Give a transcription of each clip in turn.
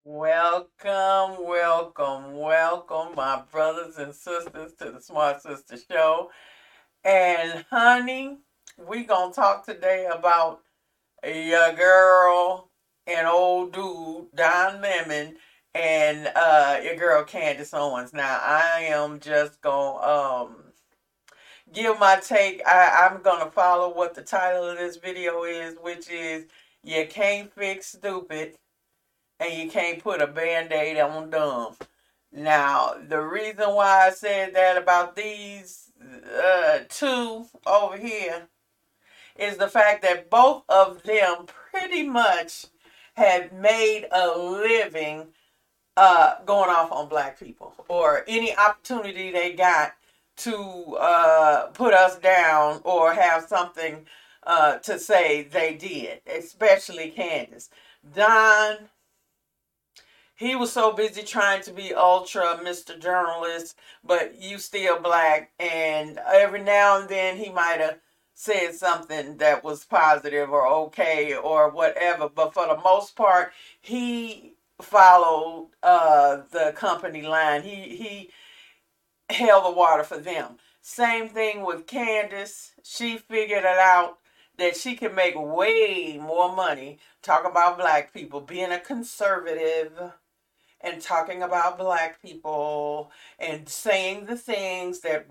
Welcome, my brothers and sisters, to the Smart Sister Show. And honey, we gonna talk today about your girl and old dude Don Lemon and your girl Candace Owens. Now I am just gonna give my take. I'm gonna follow what the title of this video is, which is "You Can't Fix Stupid." And you can't put a band-aid on dumb. Now, the reason why I said that about these two over here is the fact that both of them pretty much had made a living going off on black people, or any opportunity they got to put us down or have something to say, they did, especially Candace. Don, he was so busy trying to be ultra Mr. Journalist, but you still black. And every now and then he might have said something that was positive or okay or whatever. But for the most part, he followed the company line. He held the water for them. Same thing with Candace. She figured it out that she can make way more money talking about black people, being a conservative and talking about black people and saying the things that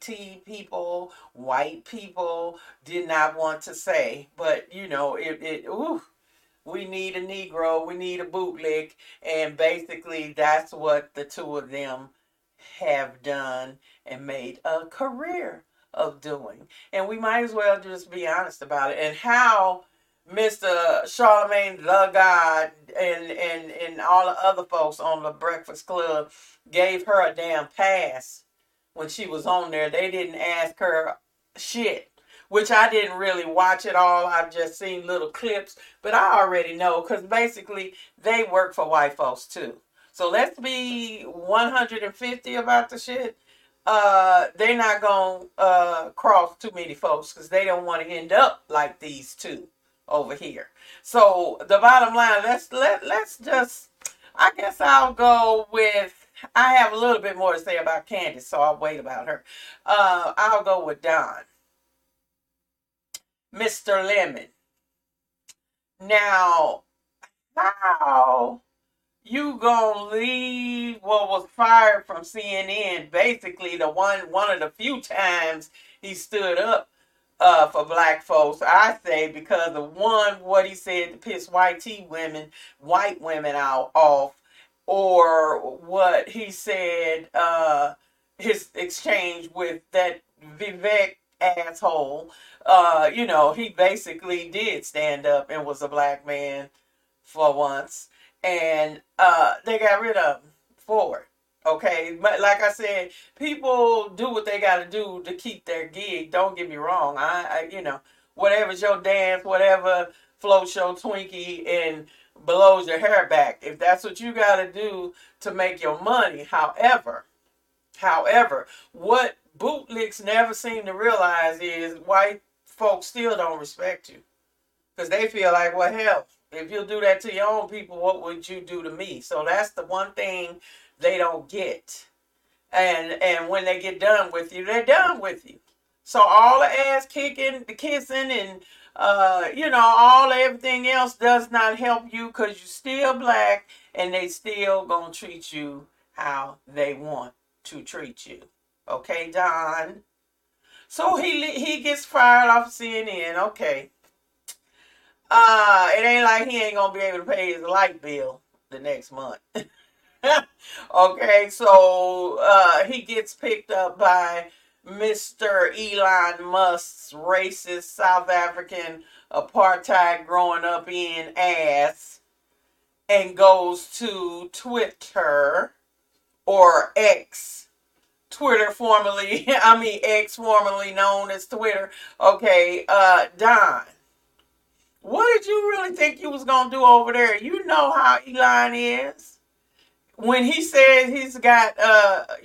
white people did not want to say. But we need a Negro, we need a bootlick, and basically that's what the two of them have done and made a career of doing. And we might as well just be honest about it. And how Mr. Charlemagne the God and all the other folks on the Breakfast Club gave her a damn pass when she was on there. They didn't ask her shit, which I didn't really watch it all. I've just seen little clips, but I already know because basically they work for white folks too. So let's be 150 about the shit. They're not gonna cross too many folks because they don't want to end up like these two over here. So the bottom line, let's just, I guess I'll go with, I have a little bit more to say about Candace, so I'll wait about her. I'll go with Don, Mr. Lemon. Now, how you gonna leave what was fired from CNN? Basically, the one of the few times he stood up for black folks, I say, because of one, what he said to piss white women out off, or what he said, his exchange with that Vivek asshole. He basically did stand up and was a black man for once, and they got rid of him for it. Okay, but like I said, people do what they got to do to keep their gig. Don't get me wrong. Whatever's your dance, whatever floats your Twinkie and blows your hair back, if that's what you got to do to make your money. However, what bootlicks never seem to realize is white folks still don't respect you because they feel like, well, hell, if you do that to your own people, what would you do to me? So that's the one thing they don't get. And when they get done with you, they're done with you. So all the ass kicking, the kissing, and all everything else does not help you because you're still black, and they still gonna treat you how they want to treat you. Okay, Don. So he gets fired off CNN. Okay. It ain't like he ain't gonna be able to pay his light bill the next month. Okay, so he gets picked up by Mr. Elon Musk's racist South African apartheid growing up in ass, and goes to Twitter, or X. Twitter formerly, X, formerly known as Twitter. Okay, Don, what did you really think you was gonna do over there? You know how Elon is. When he says he's got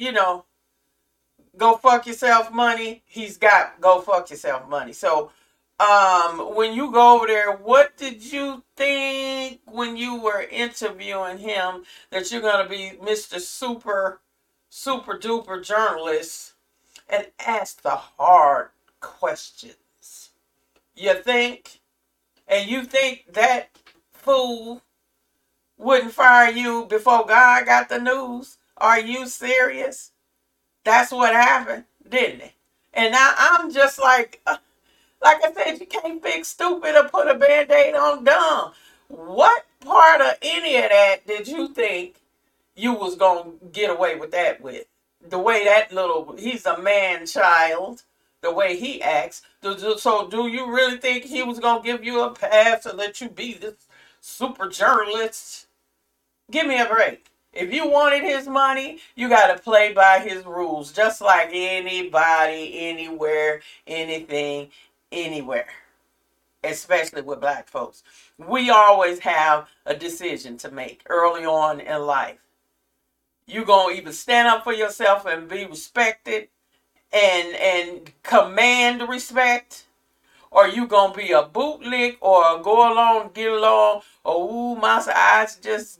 go fuck yourself money, he's got go fuck yourself money. So when you go over there, what did you think when you were interviewing him that you're going to be Mr. Super duper journalist and ask the hard questions? You think? And you think that fool wouldn't fire you before God got the news? Are you serious? That's what happened, didn't it? And now I'm just like I said, you can't fix stupid or put a band-aid on dumb. What part of any of that did you think you was going to get away with that with? The way he's a man child, the way he acts. So do you really think he was going to give you a pass to let you be this super journalist? Give me a break. If you wanted his money, you got to play by his rules, just like anybody, anywhere, anything, anywhere, especially with black folks. We always have a decision to make early on in life. You're going to either stand up for yourself and be respected and command respect, or you going to be a bootlick or go along, get along, or ooh, my eyes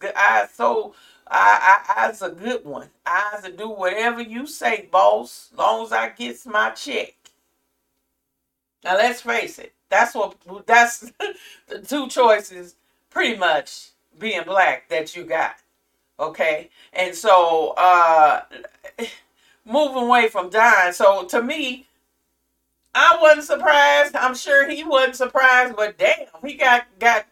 I's a good one. I's to do whatever you say, boss, as long as I gets my check. Now let's face it. That's the two choices pretty much being black that you got. Okay? And so moving away from dying. So to me, I wasn't surprised. I'm sure he wasn't surprised, but damn, he got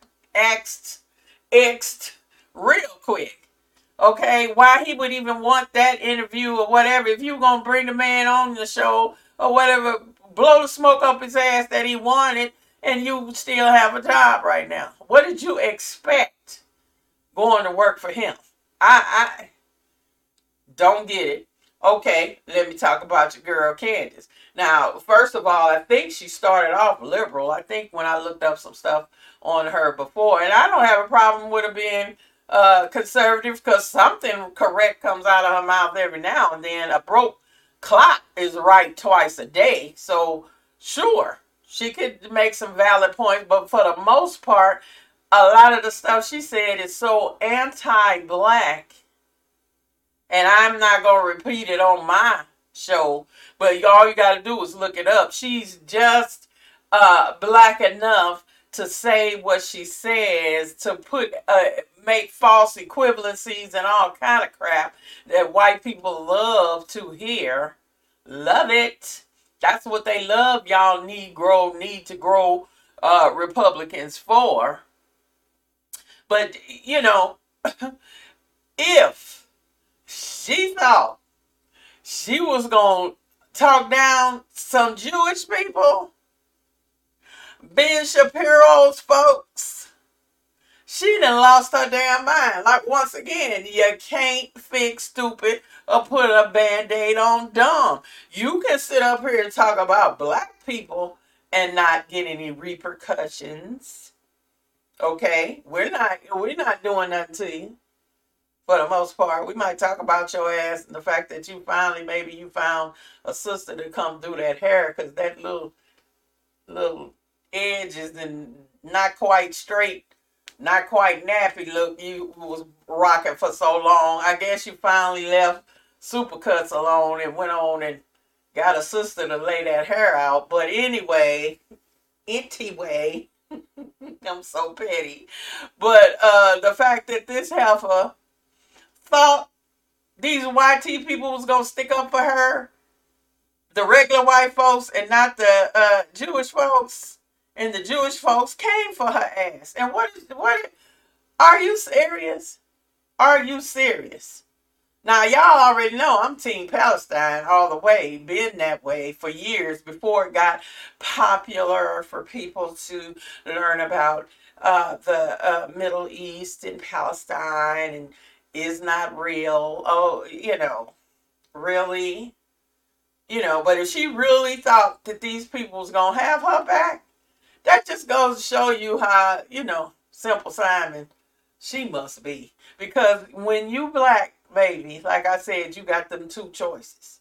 X'd real quick. Okay, why he would even want that interview or whatever. If you gonna bring the man on the show or whatever, blow the smoke up his ass that he wanted, and you still have a job right now. What did you expect going to work for him? I don't get it. Okay, let me talk about your girl Candace. Now, first of all, I think she started off liberal. I think when I looked up some stuff on her before, and I don't have a problem with her being conservative, because something correct comes out of her mouth every now and then. A broke clock is right twice a day. So sure, she could make some valid points, but for the most part, a lot of the stuff she said is so anti-black, and I'm not going to repeat it on my show, but all you got to do is look it up. She's just black enough to say what she says, to make false equivalencies and all kind of crap that white people love to hear. Love it. That's what they love y'all need to grow Republicans for. But, you know, if she thought she was going to talk down some Jewish people, Ben Shapiro's folks, she done lost her damn mind. Like, once again, you can't fix stupid or put a band-aid on dumb. You can sit up here and talk about black people and not get any repercussions. Okay? We're not doing nothing to you. For the most part, we might talk about your ass and the fact that maybe you found a sister to come do that hair, because that little edges and not quite straight, not quite nappy look you was rocking for so long. I guess you finally left Supercuts alone and went on and got a sister to lay that hair out. But anyway, I'm so petty. But the fact that this heifer thought these YT people was going to stick up for her, the regular white folks and not the Jewish folks, and the Jewish folks came for her ass. And what are you serious? Are you serious? Now, y'all already know I'm Team Palestine all the way, been that way for years before it got popular for people to learn about the Middle East and Palestine and is not real. Oh, really? But if she really thought that these people was going to have her back, that just goes to show you how, Simple Simon, she must be. Because when you black, baby, like I said, you got them two choices.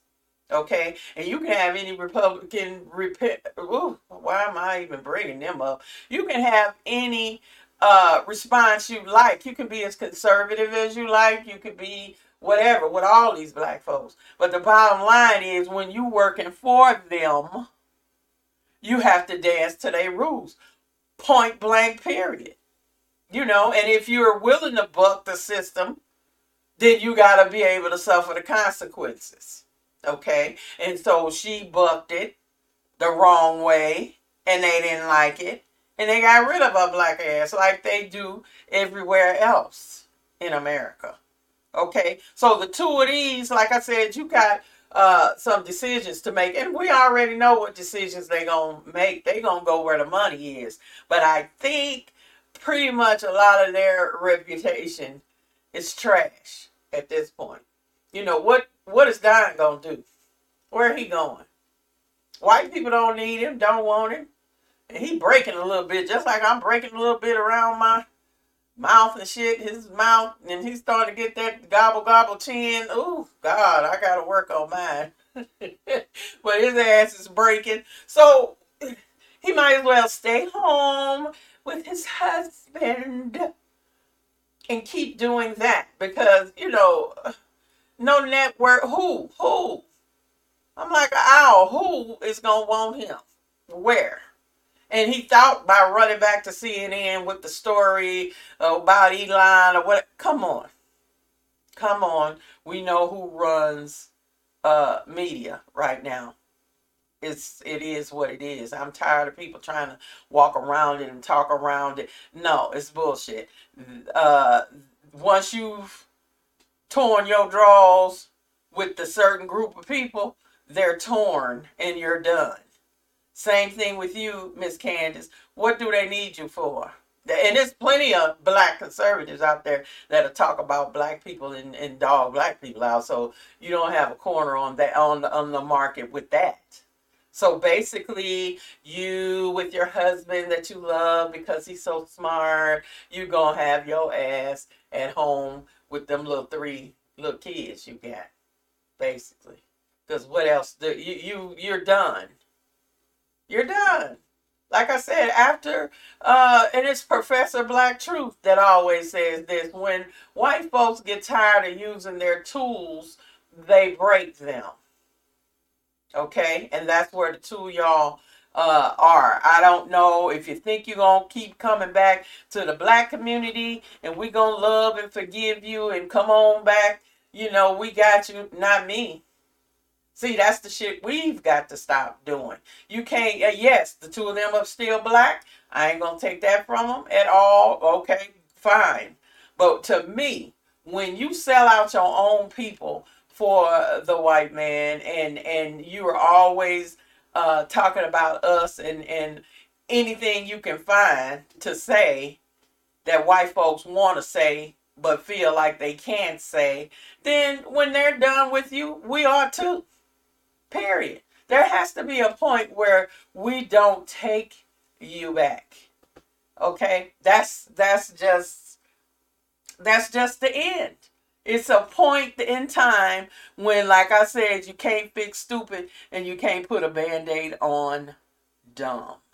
Okay, and you can have any Republican why am I even bringing them up? You can have any response you like. You can be as conservative as you like. You could be whatever with all these black folks. But the bottom line is, when you working for them, you have to dance to their rules. Point blank, period. And if you're willing to buck the system, then you got to be able to suffer the consequences. Okay? And so she bucked it the wrong way, and they didn't like it, and they got rid of her black ass like they do everywhere else in America. Okay? So the two of these, like I said, you got some decisions to make, and we already know what decisions they gonna make. They gonna go where the money is. But I think pretty much a lot of their reputation is trash at this point. What is Don gonna do? Where he going? White people don't need him, don't want him, and he breaking a little bit, just like I'm breaking a little bit around my mouth and shit. His mouth, and he started to get that gobble gobble chin. Ooh, God, I gotta work on mine. But his ass is breaking, so he might as well stay home with his husband and keep doing that, because no network. Who? I'm like an owl. Who is gonna want him? Where? And he thought by running back to CNN with the story about Elon or what. Come on. We know who runs media right now. It is what it is. I'm tired of people trying to walk around it and talk around it. No, it's bullshit. Once you've torn your draws with the certain group of people, they're torn and you're done. Same thing with you, Miss Candace. What do they need you for? And there's plenty of black conservatives out there that'll talk about black people and dog black people out. So you don't have a corner on that on the market with that. So basically, you with your husband that you love because he's so smart, you gonna have your ass at home with them three little kids you got, basically. Because what else? You're done. You're done. Like I said, after, and it's Professor Black Truth that always says this: when white folks get tired of using their tools, they break them. Okay? And that's where the two of y'all are. I don't know if you think you're going to keep coming back to the black community and we going to love and forgive you and come on back. We got you. Not me. See, that's the shit we've got to stop doing. You can't, yes, the two of them are still black. I ain't going to take that from them at all. Okay, fine. But to me, when you sell out your own people for the white man and you are always talking about us and anything you can find to say that white folks want to say but feel like they can't say, then when they're done with you, we are too. Period. There has to be a point where we don't take you back. Okay? That's just the end. It's a point in time when, like I said, you can't fix stupid and you can't put a Band-Aid on dumb.